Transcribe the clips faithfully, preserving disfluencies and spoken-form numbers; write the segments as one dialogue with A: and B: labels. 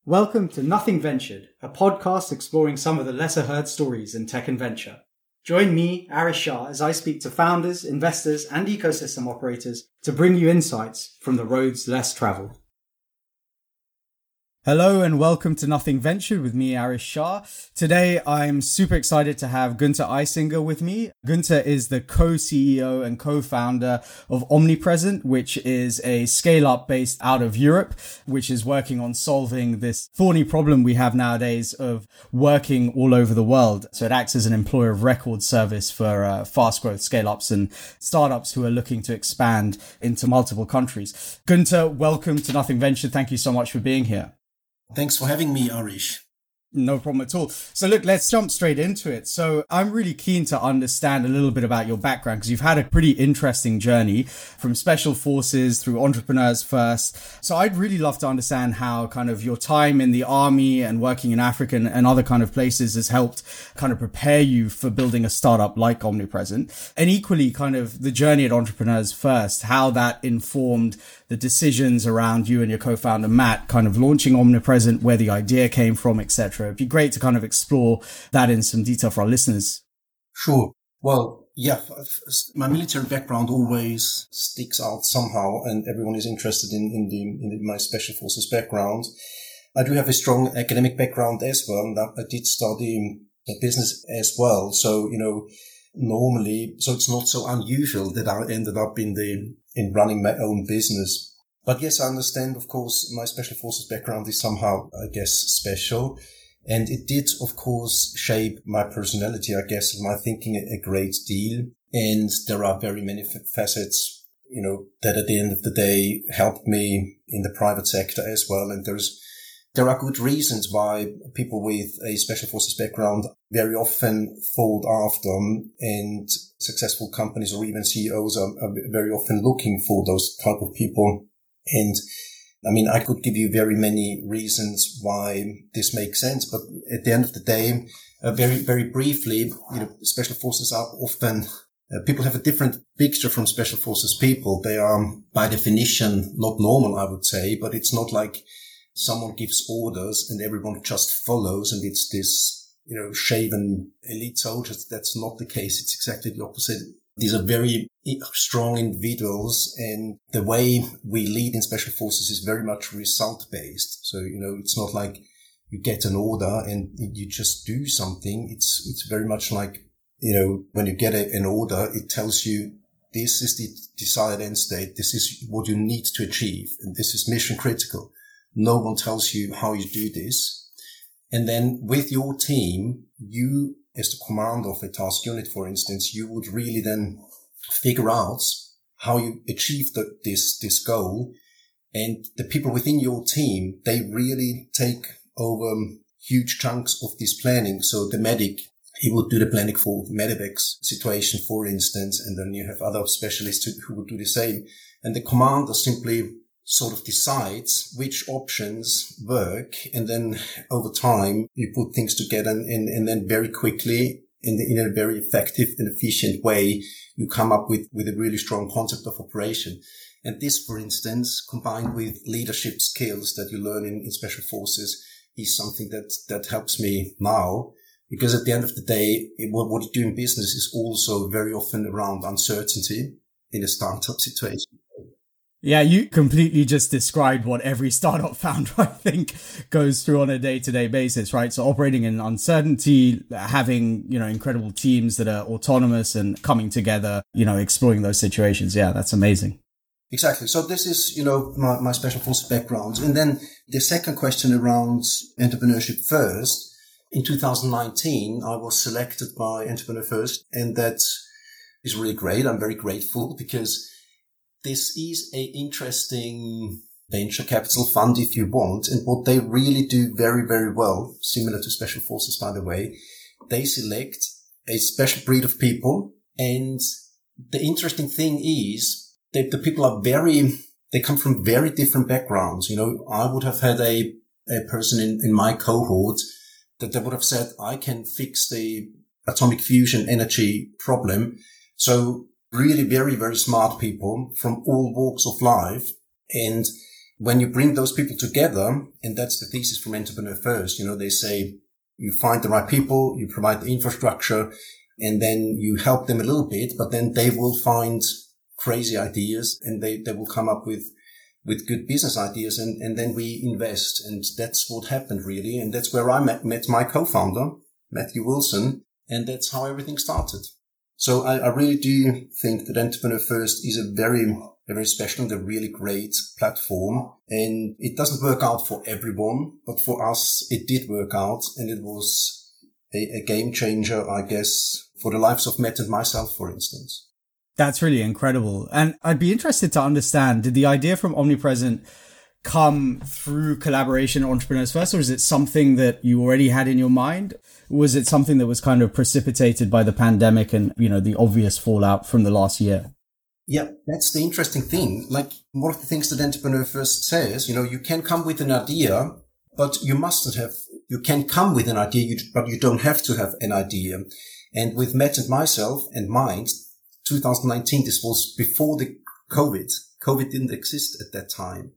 A: Welcome to Nothing Ventured, a podcast exploring some of the lesser heard stories in tech and venture. Join me, Arish Shah, as I speak to founders, investors, and ecosystem operators to bring you insights from the roads less traveled. Hello and welcome to Nothing Ventured with me, Arish Shah. Today, I'm super excited to have Gunther Eisinger with me. Gunther is the co-C E O and co-founder of Omnipresent, which is a scale-up based out of Europe, which is working on solving this thorny problem we have nowadays of working all over the world. So it acts as an employer of record service for uh, fast growth scale-ups and startups who are looking to expand into multiple countries. Gunther, welcome to Nothing Ventured. Thank you so much for being here.
B: Thanks for having me, Arish.
A: No problem at all. So look, let's jump straight into it. So I'm really keen to understand a little bit about your background because you've had a pretty interesting journey from special forces through entrepreneurs first. So I'd really love to understand how kind of your time in the army and working in Africa and, and other kind of places has helped kind of prepare you for building a startup like Omnipresent. And equally kind of the journey at entrepreneurs first, how that informed the decisions around you and your co-founder, Matt, kind of launching Omnipresent, where the idea came from, et cetera. It'd be great to kind of explore that in some detail for our listeners.
B: Sure. Well, yeah, my military background always sticks out somehow, and everyone is interested in, in, the, in my special forces background. I do have a strong academic background as well, and I did study business as well. So, you know, normally, so it's not so unusual that I ended up in the in running my own business. But yes, I understand, of course, my special forces background is somehow, I guess, special. And it did, of course, shape my personality, I guess, and my thinking a great deal. And there are very many facets, you know, that at the end of the day helped me in the private sector as well. And there's There are good reasons why people with a special forces background very often fold after them, and successful companies or even C E Os are, are very often looking for those type of people. And I mean, I could give you very many reasons why this makes sense, but at the end of the day, uh, very, very briefly, you know, special forces are often Uh, people have a different picture from special forces people. They are, by definition, not normal, I would say, but it's not like someone gives orders and everyone just follows and it's this, you know, shaven elite soldiers. That's not the case. It's exactly the opposite. These are very strong individuals, and the way we lead in special forces is very much result based. So, you know, it's not like you get an order and you just do something. It's, it's very much like, you know, when you get a, an order, it tells you this is the desired end state. This is what you need to achieve. And this is mission critical. No one tells you how you do this. And then with your team, you, as the commander of a task unit, for instance, you would really then figure out how you achieve the, this, this goal. And the people within your team, they really take over huge chunks of this planning. So the medic, he would do the planning for the medevac's situation, for instance, and then you have other specialists who, who would do the same. And the commander simply sort of decides which options work, and then over time you put things together, and, and, and then very quickly, in, the, in a very effective and efficient way, you come up with, with a really strong concept of operation. And this, for instance, combined with leadership skills that you learn in, in special forces, is something that, that helps me now. Because at the end of the day, what, what you do in business is also very often around uncertainty in a startup situation.
A: Yeah, you completely just described what every startup founder, I think, goes through on a day-to-day basis, right? So operating in uncertainty, having, you know, incredible teams that are autonomous and coming together, you know, exploring those situations. Yeah, that's amazing.
B: Exactly. So this is, you know, my, my special forces background. And then the second question around entrepreneurship first. In two thousand nineteen, I was selected by Entrepreneur First, and that is really great. I'm very grateful because this is a interesting venture capital fund, if you want. And what they really do very, very well, similar to Special Forces, by the way, they select a special breed of people. And the interesting thing is that the people are very, they come from very different backgrounds. You know, I would have had a, a person in, in my cohort that they would have said, I can fix the atomic fusion energy problem. So really very, very smart people from all walks of life. And when you bring those people together, and that's the thesis from Entrepreneur First, you know, they say you find the right people, you provide the infrastructure, and then you help them a little bit, but then they will find crazy ideas and they, they will come up with, with good business ideas, and, and then we invest. And that's what happened really. And that's where I met, met my co-founder, Matthew Wilson. And that's how everything started. So I, I really do think that Entrepreneur First is a very, a very special and a really great platform. And it doesn't work out for everyone, but for us, it did work out. And it was a, a game changer, I guess, for the lives of Matt and myself, for instance.
A: That's really incredible. And I'd be interested to understand, did the idea from Omnipresent come through collaboration Entrepreneurs First, or is it something that you already had in your mind? Was it something that was kind of precipitated by the pandemic and, you know, the obvious fallout from the last year?
B: Yeah, that's the interesting thing. Like one of the things that Entrepreneur First says, you know, you can come with an idea, but you mustn't have, you can come with an idea, but you don't have to have an idea. And with Matt and myself and Mind, twenty nineteen, this was before the COVID. COVID didn't exist at that time.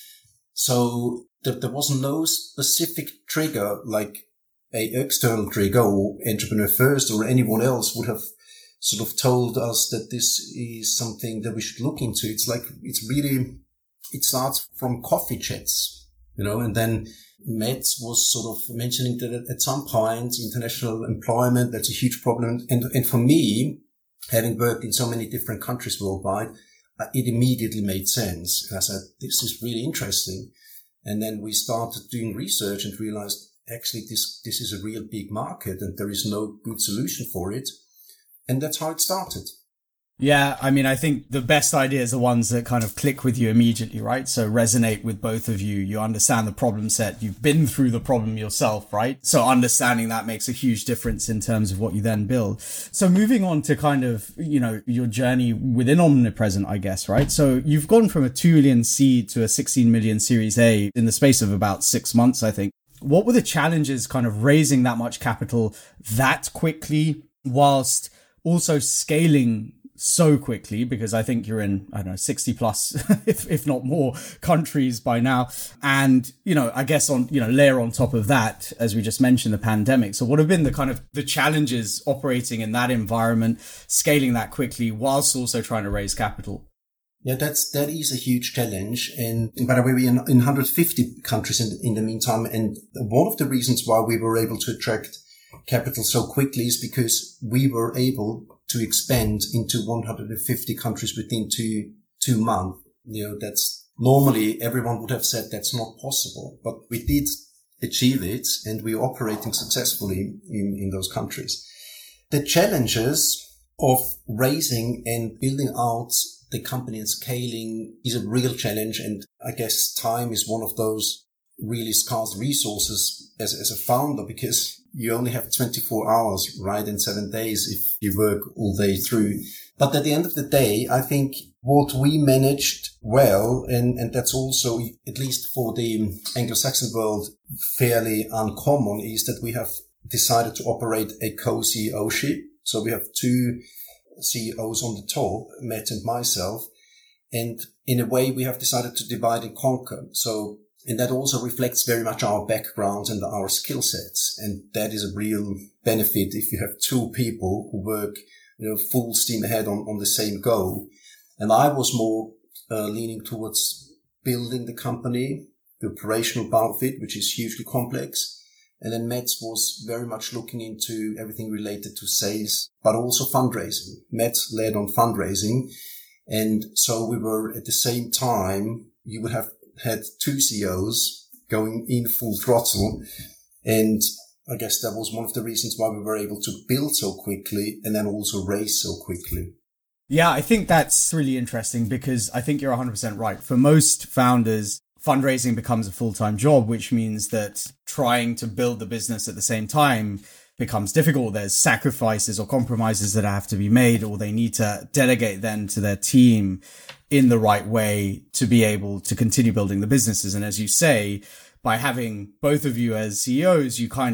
B: So there, there was no specific trigger, like a external trigger or Entrepreneur First or anyone else would have sort of told us that this is something that we should look into. It's like, it's really, it starts from coffee chats, you know, and then Matt was sort of mentioning that at some point, international employment, that's a huge problem. And, and for me, having worked in so many different countries worldwide, it immediately made sense. And I said, this is really interesting. And then we started doing research and realized, actually, this, this is a real big market and there is no good solution for it. And that's how it started.
A: Yeah, I mean, I think the best ideas are ones that kind of click with you immediately, right? So resonate with both of you. You understand the problem set. You've been through the problem yourself, right? So understanding that makes a huge difference in terms of what you then build. So moving on to kind of, you know, your journey within Omnipresent, I guess, right? So you've gone from a two million seed to a sixteen million Series A in the space of about six months, I think. What were the challenges kind of raising that much capital that quickly whilst also scaling so quickly? Because I think you're in, I don't know, sixty plus, if, if not more countries by now. And, you know, I guess on, you know, layer on top of that, as we just mentioned, the pandemic. So what have been the kind of the challenges operating in that environment, scaling that quickly whilst also trying to raise capital?
B: Yeah, that's, that is a huge challenge. And by the way, we're in, in one hundred fifty countries in, in the meantime. And one of the reasons why we were able to attract capital so quickly is because we were able to expand into one hundred fifty countries within two, two months. You know, that's normally everyone would have said that's not possible, but we did achieve it and we're operating successfully in, in those countries. The challenges of raising and building out the company and scaling is a real challenge. And I guess time is one of those really scarce resources as, as a founder, because you only have twenty-four hours, right? And seven days if you work all day through. But at the end of the day, I think what we managed well, and, and that's also, at least for the Anglo-Saxon world, fairly uncommon, is that we have decided to operate a co-C E O-ship. So we have two C E Os on the top, Matt and myself. And in a way, we have decided to divide and conquer. So, and that also reflects very much our backgrounds and our skill sets. And that is a real benefit if you have two people who work, you know, full steam ahead on, on the same goal. And I was more uh, leaning towards building the company, the operational part of it, which is hugely complex. And then Matt was very much looking into everything related to sales, but also fundraising. Matt led on fundraising. And so we were at the same time, you would have had two C E Os going in full throttle. And I guess that was one of the reasons why we were able to build so quickly and then also raise so quickly.
A: Yeah, I think that's really interesting because I think you're one hundred percent right. For most founders, fundraising becomes a full-time job, which means that trying to build the business at the same time becomes difficult. There's sacrifices or compromises that have to be made, or they need to delegate then to their team in the right way to be able to continue building the businesses. And as you say, by having both of you as C E Os, you kind of,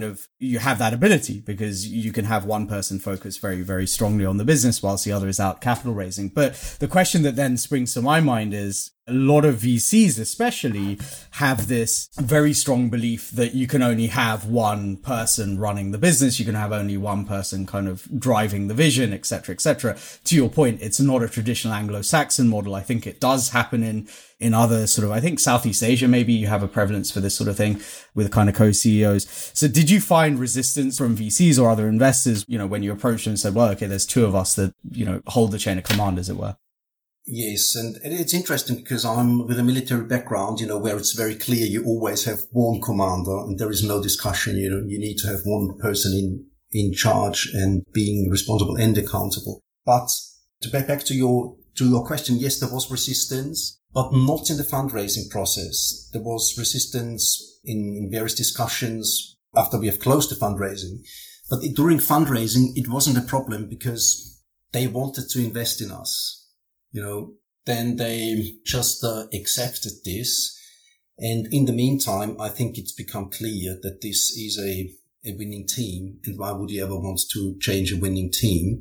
A: you have that ability because you can have one person focus very, very strongly on the business whilst the other is out capital raising. But the question that then springs to my mind is, a lot of V Cs especially have this very strong belief that you can only have one person running the business. You can have only one person kind of driving the vision, et cetera, et cetera. To your point, it's not a traditional Anglo-Saxon model. I think it does happen in, in other sort of, I think Southeast Asia, maybe you have a prevalence for this sort of thing with kind of co-C E Os. So did you find resistance from V Cs or other investors, you know, when you approached them and said, well, okay, there's two of us that, you know, hold the chain of command, as it were?
B: Yes, and it's interesting because I'm with a military background, you know, where it's very clear you always have one commander and there is no discussion. You know, you need to have one person in, in charge and being responsible and accountable. But to back back to your, to your question, yes, there was resistance, but not in the fundraising process. There was resistance in, in various discussions after we have closed the fundraising. But it, during fundraising, it wasn't a problem because they wanted to invest in us. You know, then they just uh, accepted this. And in the meantime, I think it's become clear that this is a, a winning team. And why would you ever want to change a winning team?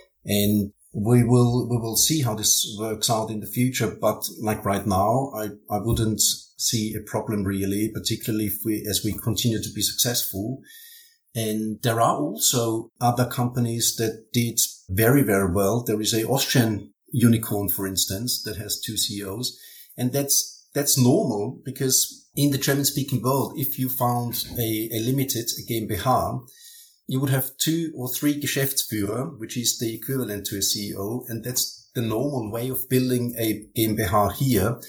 B: And we will, we will see how this works out in the future. But like right now, I, I wouldn't see a problem really, particularly if we, as we continue to be successful. And there are also other companies that did very, very well. There is a Austrian unicorn, for instance, that has two C E Os. And that's, that's normal because in the German speaking world, if you found a, a limited, a GmbH, you would have two or three Geschäftsführer, which is the equivalent to a C E O. And that's the normal way of building a GmbH here.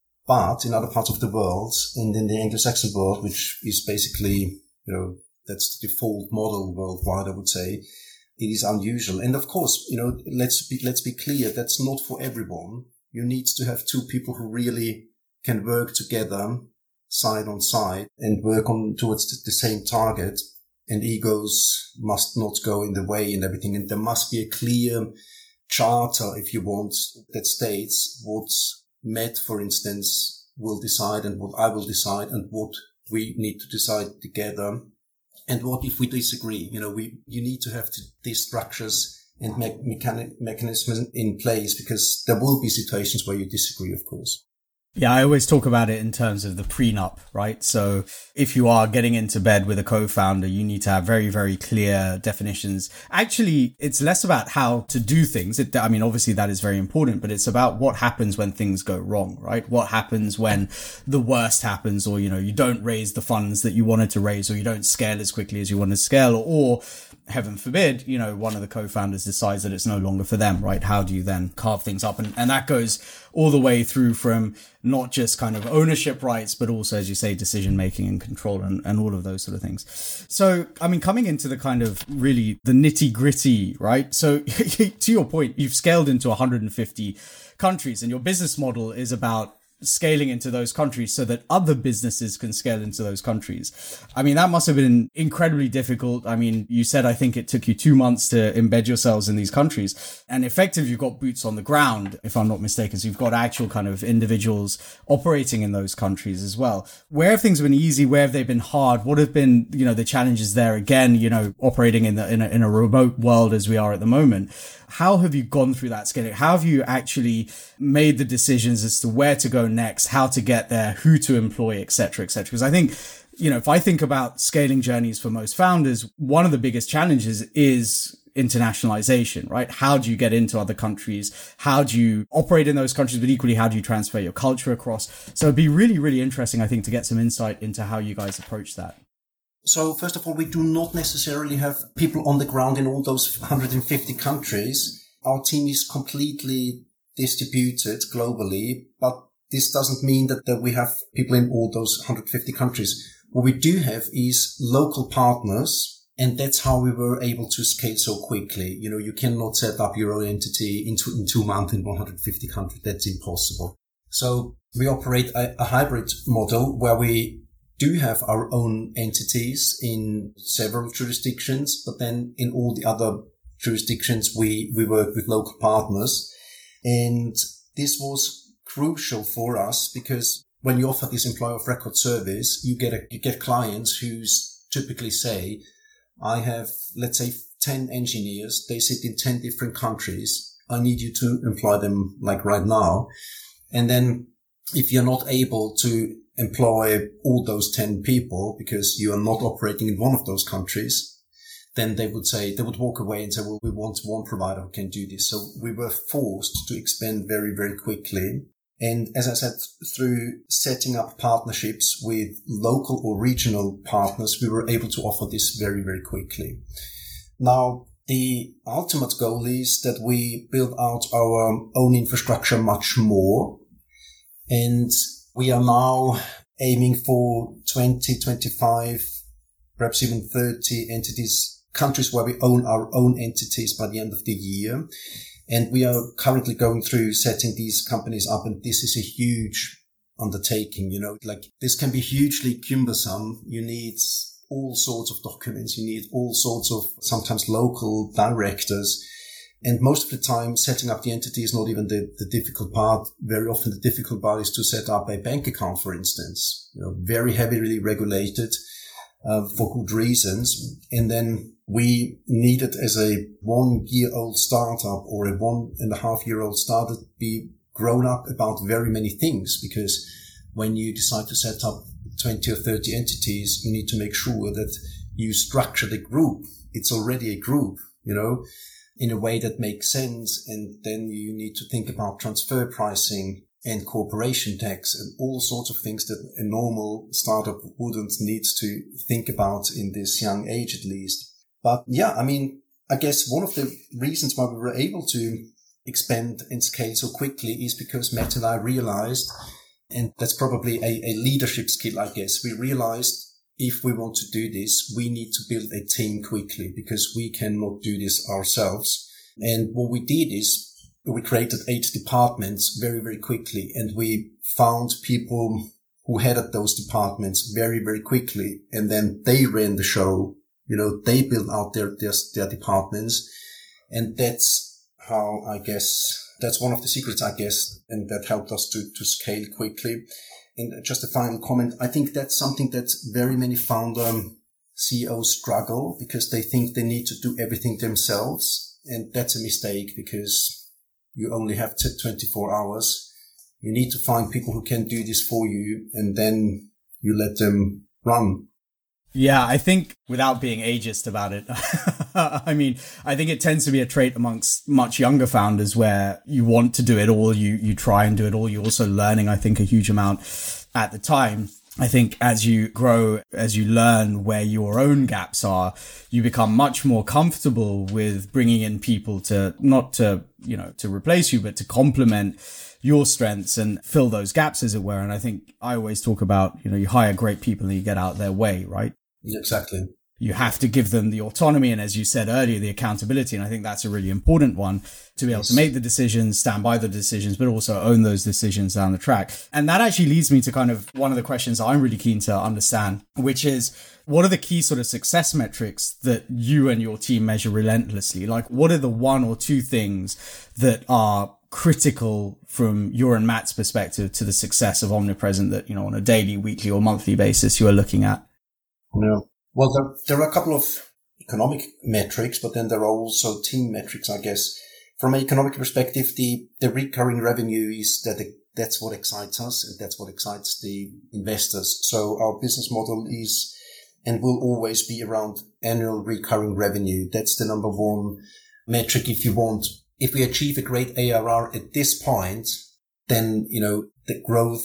B: But in other parts of the world, and in the Anglo-Saxon world, which is basically, you know, that's the default model worldwide, I would say, it is unusual. And of course, you know, let's be, let's be clear. That's not for everyone. You need to have two people who really can work together side on side and work on towards the same target. And egos must not go in the way and everything. And there must be a clear charter, if you want, that states what Matt, for instance, will decide and what I will decide and what we need to decide together. And what if we disagree? You know, we, you need to have these structures and me- mechanic, mechanisms in place because there will be situations where you disagree, of course.
A: Yeah, I always talk about it in terms of the prenup, right? So if you are getting into bed with a co-founder, you need to have very, very clear definitions. Actually, it's less about how to do things. It, I mean, obviously that is very important, but it's about what happens when things go wrong, right? What happens when the worst happens or, you know, you don't raise the funds that you wanted to raise or you don't scale as quickly as you want to scale or, or heaven forbid, you know, one of the co-founders decides that it's no longer for them, right? How do you then carve things up? And, and that goes all the way through from not just kind of ownership rights, but also, as you say, decision making and control and, and all of those sort of things. So, I mean, coming into the kind of really the nitty gritty, right? So to your point, you've scaled into one hundred fifty countries and your business model is about scaling into those countries so that other businesses can scale into those countries. I mean, that must have been incredibly difficult. I mean, you said, I think it took you two months to embed yourselves in these countries and effectively you've got boots on the ground, if I'm not mistaken. So you've got actual kind of individuals operating in those countries as well. Where have things been easy? Where have they been hard? What have been, you know, the challenges there again, you know, operating in the, in a, in a remote world as we are at the moment? How have you gone through that scaling? How have you actually made the decisions as to where to go next, how to get there, who to employ, et cetera, et cetera? Because I think, you know, if I think about scaling journeys for most founders, one of the biggest challenges is internationalization, right? How do you get into other countries? How do you operate in those countries? But equally, how do you transfer your culture across? So it'd be really, really interesting, I think, to get some insight into how you guys approach that.
B: So first of all, we do not necessarily have people on the ground in all those one hundred fifty countries. Our team is completely distributed globally, but this doesn't mean that, that we have people in all those one hundred fifty countries. What we do have is local partners, and that's how we were able to scale so quickly. You know, you cannot set up your own entity in two, in two months in one hundred fifty countries. That's impossible. So we operate a, a hybrid model where we do have our own entities in several jurisdictions, but then in all the other jurisdictions, we, we work with local partners. And this was crucial for us because when you offer this employer of record service, you get a, you get clients who typically say, I have, let's say, ten engineers. They sit in ten different countries. I need you to employ them like right now. And then if you're not able to employ all those ten people because you are not operating in one of those countries, then they would say, they would walk away and say, well, we want one provider who can do this. So we were forced to expand very, very quickly. And as I said, through setting up partnerships with local or regional partners, we were able to offer this very, very quickly. Now, the ultimate goal is that we build out our own infrastructure much more. And we are now aiming for twenty, twenty-five, perhaps even thirty entities, countries where we own our own entities by the end of the year. And we are currently going through setting these companies up. And this is a huge undertaking, you know, like this can be hugely cumbersome. You need all sorts of documents. You need all sorts of sometimes local directors. And most of the time, setting up the entity is not even the, the difficult part. Very often the difficult part is to set up a bank account, for instance, you know, very heavily regulated uh, for good reasons. And then we needed as a one year old startup or a one and a half year old startup be grown up about very many things, because when you decide to set up twenty or thirty entities, you need to make sure that you structure the group. It's already a group, you know, in a way that makes sense. And then you need to think about transfer pricing and corporation tax and all sorts of things that a normal startup wouldn't need to think about in this young age, at least. But yeah, I mean, I guess one of the reasons why we were able to expand and scale so quickly is because Matt and I realized, and that's probably a, a leadership skill, I guess, we realized if we want to do this, we need to build a team quickly because we cannot do this ourselves. And what we did is we created eight departments very, very quickly. And we found people who headed those departments very, very quickly. And then they ran the show. You know, they built out their, their, their departments. And that's how, I guess, that's one of the secrets, I guess, and that helped us to, to scale quickly. And just a final comment, I think that's something that very many founder C E Os struggle because they think they need to do everything themselves. And that's a mistake because you only have twenty-four hours. You need to find people who can do this for you, and then you let them run.
A: Yeah, I think without being ageist about it, I mean, I think it tends to be a trait amongst much younger founders where you want to do it all. You, you try and do it all. You're also learning, I think, a huge amount at the time. I think as you grow, as you learn where your own gaps are, you become much more comfortable with bringing in people to not to, you know, to replace you, but to complement your strengths and fill those gaps, as it were. And I think I always talk about, you know, you hire great people and you get out their way, right?
B: Exactly.
A: You have to give them the autonomy and, as you said earlier, the accountability. And I think that's a really important one, to be able yes. to make the decisions, stand by the decisions, but also own those decisions down the track. And that actually leads me to kind of one of the questions I'm really keen to understand, which is, what are the key sort of success metrics that you and your team measure relentlessly? Like, what are the one or two things that are critical from your and Matt's perspective to the success of Omnipresent that, you know, on a daily, weekly or monthly basis you are looking at?
B: No. Well, there, there are a couple of economic metrics, but then there are also team metrics, I guess. From an economic perspective, the, the recurring revenue is that the, that's what excites us and that's what excites the investors. So our business model is and will always be around annual recurring revenue. That's the number one metric if you want. If we achieve a great A R R at this point, then, you know, the growth,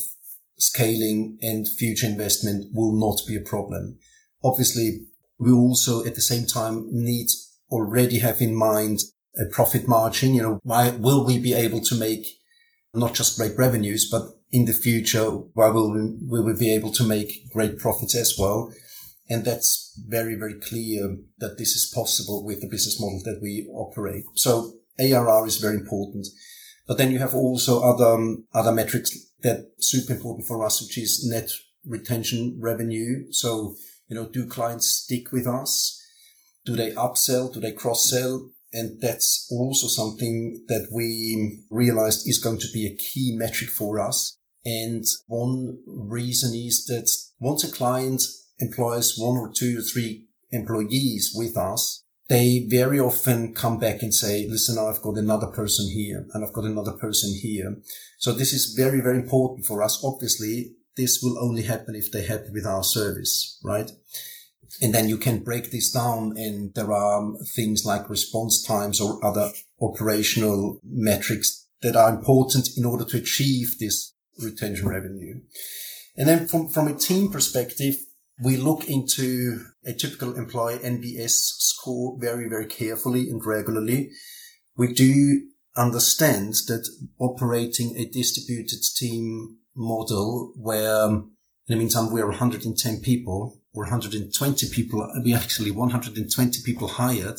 B: scaling and future investment will not be a problem. Obviously, we also at the same time need already have in mind a profit margin. You know, why will we be able to make not just great revenues, but in the future, why will we, will we be able to make great profits as well? And that's very, very clear that this is possible with the business model that we operate. So A R R is very important. But then you have also other, um, other metrics that are super important for us, which is net retention revenue. So, you know, do clients stick with us? Do they upsell? Do they cross-sell? And that's also something that we realized is going to be a key metric for us. And one reason is that once a client employs one or two or three employees with us, they very often come back and say, listen, I've got another person here and I've got another person here. So this is very, very important for us. Obviously, this will only happen if they're happy with our service, right? And then you can break this down, and there are things like response times or other operational metrics that are important in order to achieve this retention revenue. And then from, from a team perspective, we look into a typical employee N B S score very, very carefully and regularly. We do understand that operating a distributed team model where, in the meantime, we're one hundred ten people, or one hundred twenty people, we actually one hundred twenty people hired.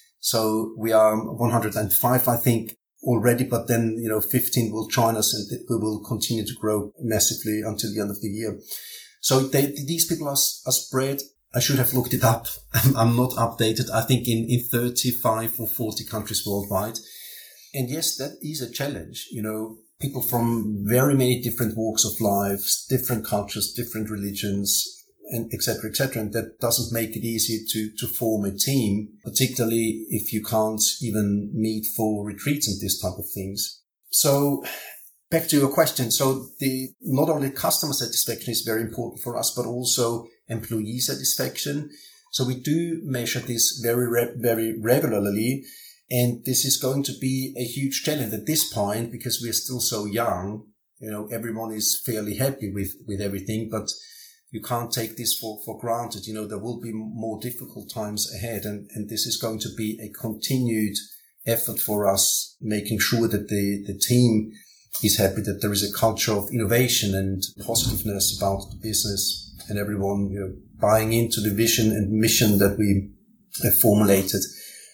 B: So we are one hundred five, I think, already, but then, you know, fifteen will join us and we will continue to grow massively until the end of the year. So they, these people are, are spread. I should have looked it up. I'm not updated. I think in, in thirty-five or forty countries worldwide. And yes, that is a challenge. You know, people from very many different walks of life, different cultures, different religions, and et cetera, et cetera. And that doesn't make it easy to, to form a team, particularly if you can't even meet for retreats and this type of things. So back to your question. So the, not only customer satisfaction is very important for us, but also employee satisfaction. So we do measure this very, re- very regularly. And this is going to be a huge challenge at this point because we are still so young. You know, everyone is fairly happy with, with everything, but you can't take this for, for granted. You know, there will be more difficult times ahead. And, and this is going to be a continued effort for us, making sure that the, the team is happy, that there is a culture of innovation and positiveness about the business, and everyone, you know, buying into the vision and mission that we have formulated.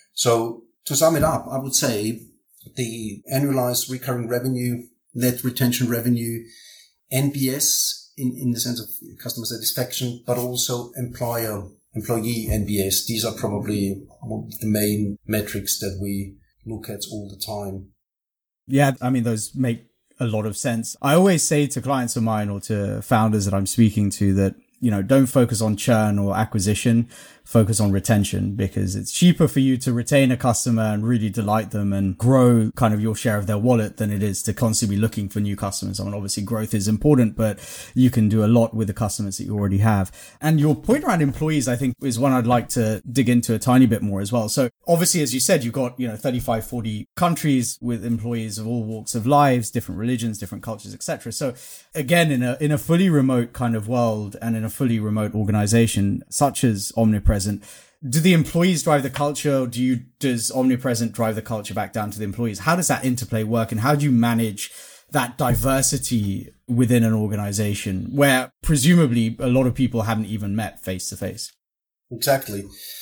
B: So to sum it up, I would say the annualized recurring revenue, net retention revenue, N P S in, in the sense of customer satisfaction, but also employer, employee N P S. These are probably the main metrics that we look at all the time.
A: Yeah, I mean, those make a lot of sense. I always say to clients of mine or to founders that I'm speaking to that, you know, don't focus on churn or acquisition, focus on retention, because it's cheaper for you to retain a customer and really delight them and grow kind of your share of their wallet than it is to constantly be looking for new customers. I mean, obviously growth is important, but you can do a lot with the customers that you already have. And your point around employees, I think, is one I'd like to dig into a tiny bit more as well. So obviously, as you said, you've got, you know, thirty-five, forty countries with employees of all walks of lives, different religions, different cultures, et cetera. So again, in a, in a fully remote kind of world and in a fully remote organization such as Omnipresent, do the employees drive the culture? Or do you, does Omnipresent drive the culture back down to the employees? How does that interplay work? And how do you manage that diversity within an organization where presumably a lot of people haven't even met face to face?
B: Exactly.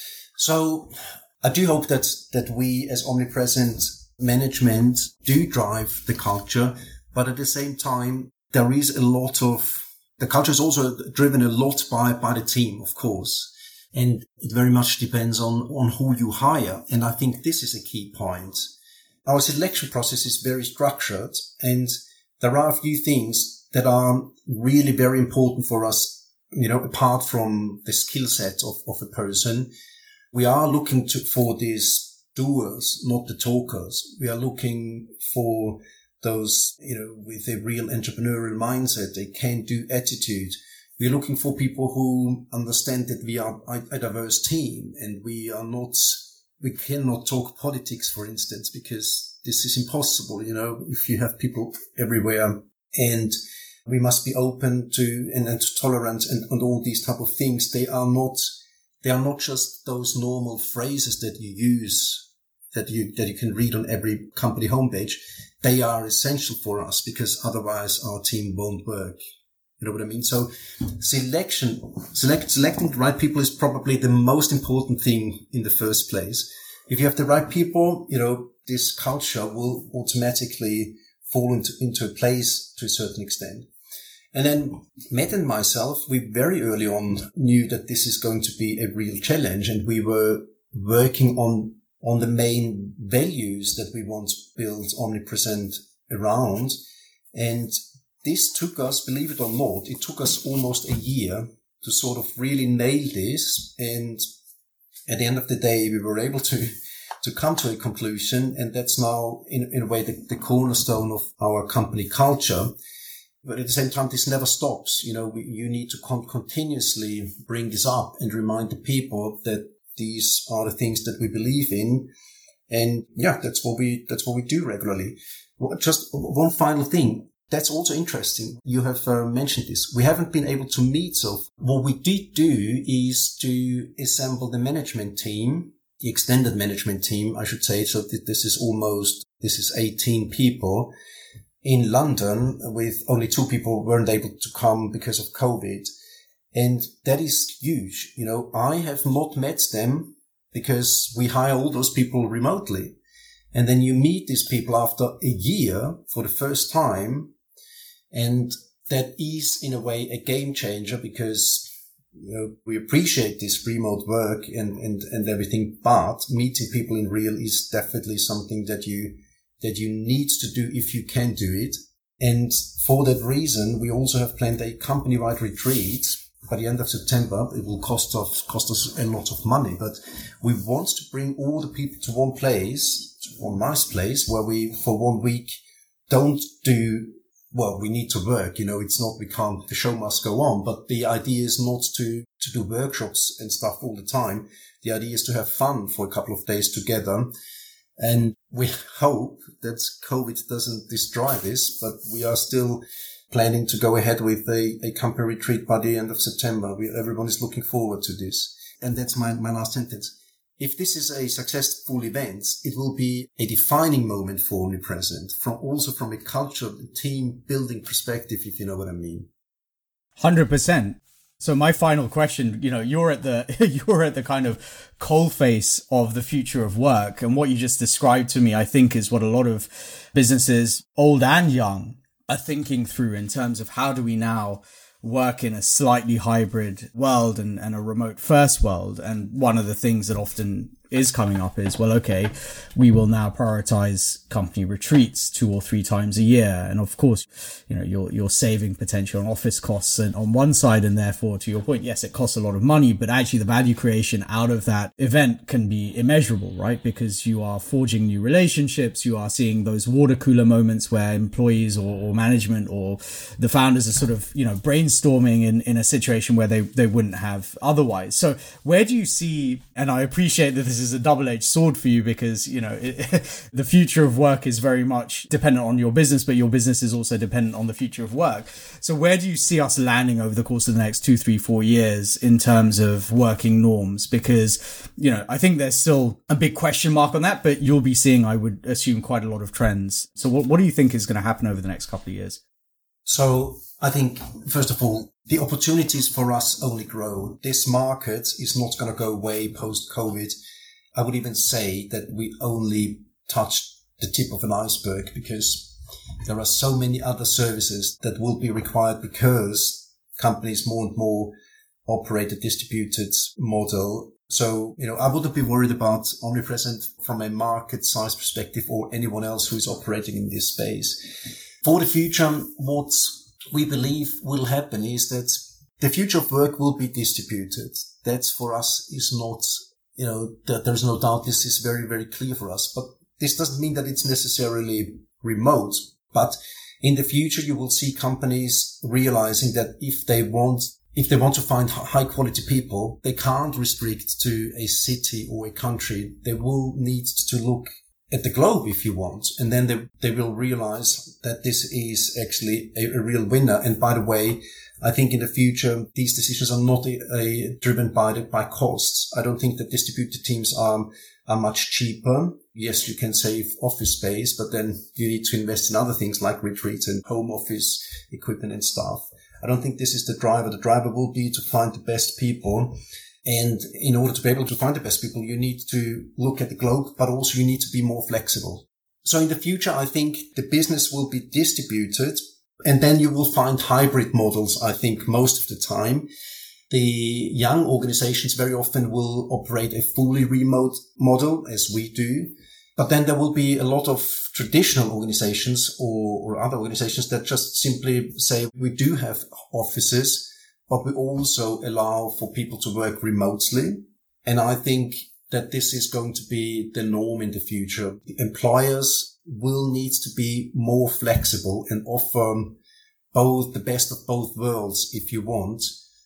B: So I do hope that, that we as Omnipresent management do drive the culture, but at the same time, there is a lot of, the culture is also driven a lot by, by the team, of course. And it very much depends on, on who you hire. And I think this is a key point. Our selection process is very structured, and there are a few things that are really very important for us, you know, apart from the skill set of, of a person. We are looking to, for these doers, not the talkers. We are looking for those, you know, with a real entrepreneurial mindset, a can-do attitude. We're looking for people who understand that we are a diverse team and we are not, we cannot talk politics, for instance, because this is impossible, you know, if you have people everywhere. And we must be open to and, and to tolerant and, and all these type of things. They are not, they are not just those normal phrases that you use, that you, that you can read on every company homepage. They are essential for us because otherwise our team won't work. You know what I mean? So selection, select, selecting the right people is probably the most important thing in the first place. If you have the right people, you know, this culture will automatically fall into, into a place to a certain extent. And then Matt and myself, we very early on knew that this is going to be a real challenge, and we were working on on the main values that we want to build Omnipresent around. And this took us, believe it or not, it took us almost a year to sort of really nail this. And at the end of the day, we were able to, to come to a conclusion. And that's now in, in a way the, the cornerstone of our company culture. But at the same time, this never stops. You know, we, you need to con- continuously bring this up and remind the people that these are the things that we believe in. And yeah, that's what we, that's what we do regularly. Well, just one final thing. That's also interesting. You have uh, mentioned this. We haven't been able to meet. So what we did do is to assemble the management team, the extended management team, I should say. So th- this is almost, this is eighteen people in London, with only two people weren't able to come because of COVID. And that is huge. You know, I have not met them because we hire all those people remotely. And then you meet these people after a year for the first time. And that is in a way a game changer, because you know, we appreciate this remote work and, and, and everything, but meeting people in real is definitely something that you that you need to do if you can do it. And for that reason, we also have planned a company-wide retreat by the end of September. It will cost us, cost us a lot of money, but we want to bring all the people to one place, to one nice place where we, for one week, don't do, well, we need to work, you know, it's not, we can't, the show must go on, but the idea is not to, to do workshops and stuff all the time. The idea is to have fun for a couple of days together. And we hope that COVID doesn't destroy this, but we are still planning to go ahead with a, a company retreat by the end of September. We, everyone is looking forward to this. And that's my, my last sentence. If this is a successful event, it will be a defining moment for Omnipresent, from also from a culture, team building perspective, if you know what I mean.
A: one hundred percent. So my final question, you know, you're at the, you're at the kind of coalface of the future of work. And what you just described to me, I think, is what a lot of businesses, old and young, are thinking through in terms of how do we now work in a slightly hybrid world and, and a remote first world. And one of the things that often is coming up is, well, okay, we will now prioritize company retreats two or three times a year. And of course, you know, you're, you're saving potential on office costs and on one side. And therefore, to your point, yes, it costs a lot of money, but actually the value creation out of that event can be immeasurable, right? Because you are forging new relationships. You are seeing those water cooler moments where employees or, or management or the founders are sort of, you know, brainstorming in, in a situation where they, they wouldn't have otherwise. So where do you see, and I appreciate that this is a double-edged sword for you because, you know, it, the future of work is very much dependent on your business, but your business is also dependent on the future of work. So where do you see us landing over the course of the next two, three, four years in terms of working norms? Because, you know, I think there's still a big question mark on that, but you'll be seeing, I would assume, quite a lot of trends. So what, what do you think is going to happen over the next couple of years?
B: So I think, first of all, the opportunities for us only grow. This market is not going to go away post-COVID. I would even say that we only touched the tip of an iceberg, because there are so many other services that will be required because companies more and more operate a distributed model. So, you know, I wouldn't be worried about Omnipresent from a market size perspective or anyone else who is operating in this space. For the future, what we believe will happen is that the future of work will be distributed. That's for us is not, you know, that there's no doubt this is very, very clear for us. But this doesn't mean that it's necessarily remote. But in the future, you will see companies realizing that if they want, if they want to find high quality people, they can't restrict to a city or a country. They will need to look at the globe if you want. And then they, they will realize that this is actually a, a real winner. And by the way, I think in the future, these decisions are not a, a, driven by the, by costs. I don't think that distributed teams are, are much cheaper. Yes, you can save office space, but then you need to invest in other things like retreats and home office equipment and stuff. I don't think this is the driver. The driver will be to find the best people. And in order to be able to find the best people, you need to look at the globe, but also you need to be more flexible. So in the future, I think the business will be distributed, and then you will find hybrid models, I think, most of the time. The young organizations very often will operate a fully remote model, as we do. But then there will be a lot of traditional organizations or, or other organizations that just simply say, we do have offices, but we also allow for people to work remotely. And I think that this is going to be the norm in the future. Employers will need to be more flexible and offer both the best of both worlds if you want.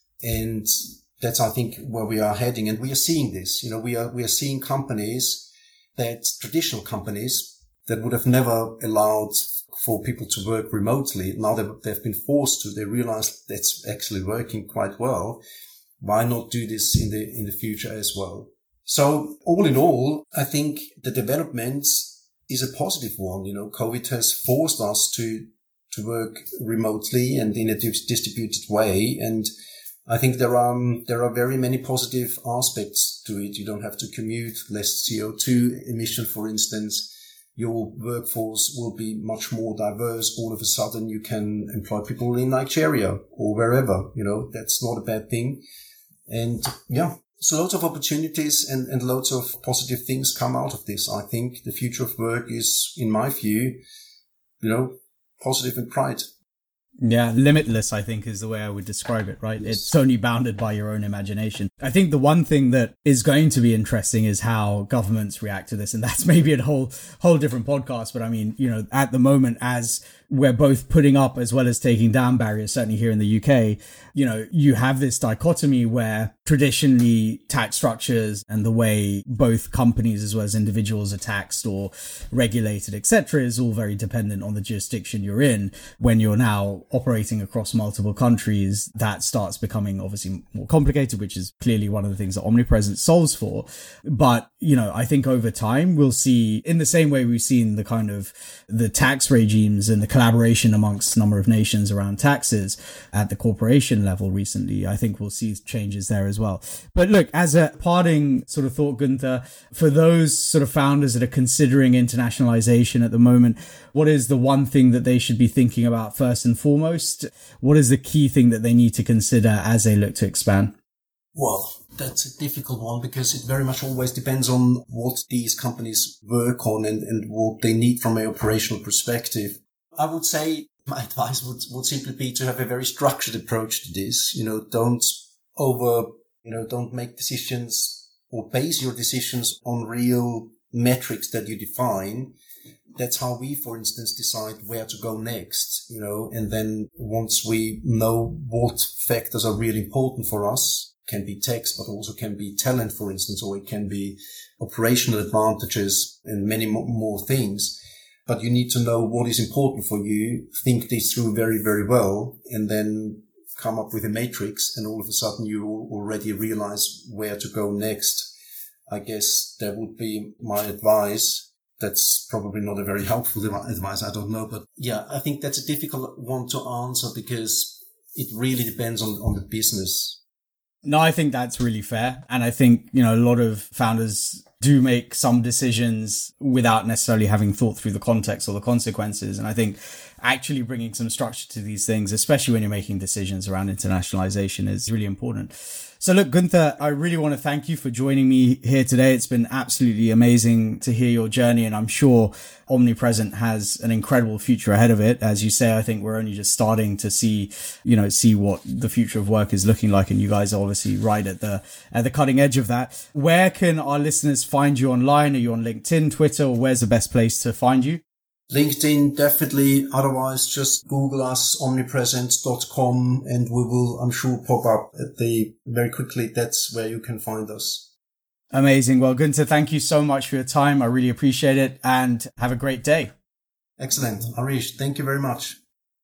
B: And that's, I think, where we are heading. And we are seeing this. You know, we are, we are seeing companies that traditional companies that would have never allowed for people to work remotely. Now that they've been forced to, they realize that's actually working quite well. Why not do this in the, in the future as well? So all in all, I think the development is a positive one. You know, COVID has forced us to, to work remotely and in a distributed way. And I think there are, um, there are very many positive aspects to it. You don't have to commute, less C O two emission, for instance. Your workforce will be much more diverse. All of a sudden you can employ people in Nigeria or wherever, you know, that's not a bad thing. And yeah, so lots of opportunities and, and lots of positive things come out of this. I think the future of work is, in my view, you know, positive and bright.
A: Yeah, limitless, I think, is the way I would describe it, right? It's only bounded by your own imagination. I think the one thing that is going to be interesting is how governments react to this. And that's maybe a whole, whole different podcast. But I mean, you know, at the moment, as we're both putting up as well as taking down barriers, certainly here in the U K, you know, you have this dichotomy where traditionally tax structures and the way both companies as well as individuals are taxed or regulated, et cetera, is all very dependent on the jurisdiction you're in. When you're now operating across multiple countries, that starts becoming obviously more complicated, which is clearly one of the things that Omnipresent solves for. But, you know, I think over time we'll see, in the same way we've seen the kind of the tax regimes and the collaboration amongst a number of nations around taxes at the corporation level recently, I think we'll see changes there as well. But look, as a parting sort of thought, Gunther, for those sort of founders that are considering internationalization at the moment, what is the one thing that they should be thinking about first and foremost? What is the key thing that they need to consider as they look to expand?
B: Well, that's a difficult one because it very much always depends on what these companies work on and, and what they need from an operational perspective. I would say my advice would, would simply be to have a very structured approach to this. You know, don't over, you know, don't make decisions or base your decisions on real metrics that you define. That's how we, for instance, decide where to go next, you know, and then once we know what factors are really important for us, can be tax, but also can be talent, for instance, or it can be operational advantages and many more things. But you need to know what is important for you, think this through very, very well, and then come up with a matrix, and all of a sudden you already realize where to go next. I guess that would be my advice. That's probably not a very helpful advice, I don't know. But yeah, I think that's a difficult one to answer because it really depends on, on the business.
A: No, I think that's really fair. And I think, you know, a lot of founders do make some decisions without necessarily having thought through the context or the consequences. And I think actually bringing some structure to these things, especially when you're making decisions around internationalization, is really important. So look, Gunther, I really want to thank you for joining me here today. It's been absolutely amazing to hear your journey, and I'm sure Omnipresent has an incredible future ahead of it. As you say, I think we're only just starting to see, you know, see what the future of work is looking like, and you guys are obviously right at the at the cutting edge of that. Where can our listeners find you online? Are you on LinkedIn, Twitter, or where's the best place to find you?
B: LinkedIn, definitely. Otherwise, just Google us, omnipresent dot com, and we will, I'm sure, pop up at the very quickly. That's where you can find us.
A: Amazing. Well, Gunther, thank you so much for your time. I really appreciate it, and have a great day.
B: Excellent. Arish, thank you very much.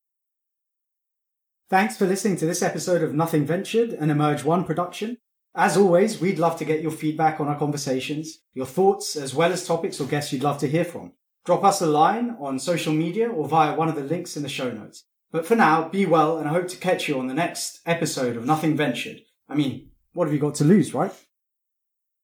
A: Thanks for listening to this episode of Nothing Ventured, an Emerge One production. As always, we'd love to get your feedback on our conversations, your thoughts, as well as topics or guests you'd love to hear from. Drop us a line on social media or via one of the links in the show notes. But for now, be well, and I hope to catch you on the next episode of Nothing Ventured. I mean, what have you got to lose, right?